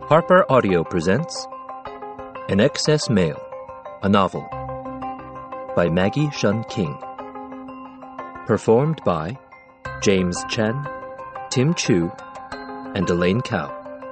Harper Audio presents An Excess Male, a novel by Maggie Shun King. Performed by James Chen, Tim Chu, and Elaine Cao.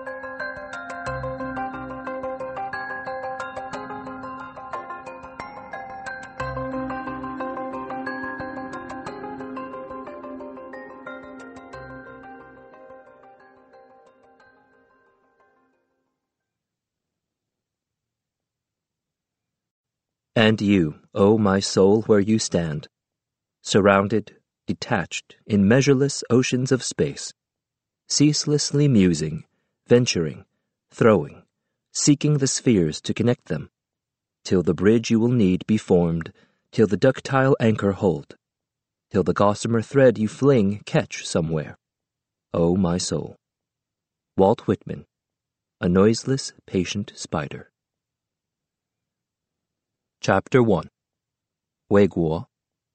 And you, O my soul, where you stand, surrounded, detached in measureless oceans of space, ceaselessly musing, venturing, throwing, seeking the spheres to connect them, till the bridge you will need be formed, till the ductile anchor hold, till the gossamer thread you fling catch somewhere. O my soul. Walt Whitman, A Noiseless, Patient Spider. Chapter 1. Wei Guo.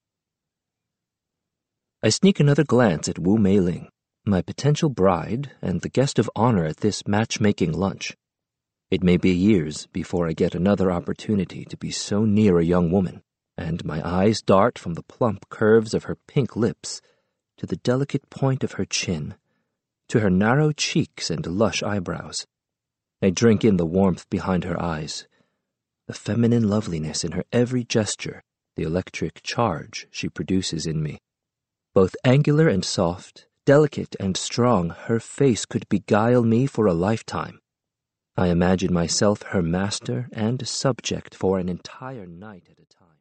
I sneak another glance at Wu Meiling, my potential bride and the guest of honor at this matchmaking lunch. It may be years before I get another opportunity to be so near a young woman, and my eyes dart from the plump curves of her pink lips to the delicate point of her chin, to her narrow cheeks and lush eyebrows. I drink in the warmth behind her eyes, the feminine loveliness in her every gesture, the electric charge she produces in me. Both angular and soft, delicate and strong, her face could beguile me for a lifetime. I imagine myself her master and subject for an entire night at a time.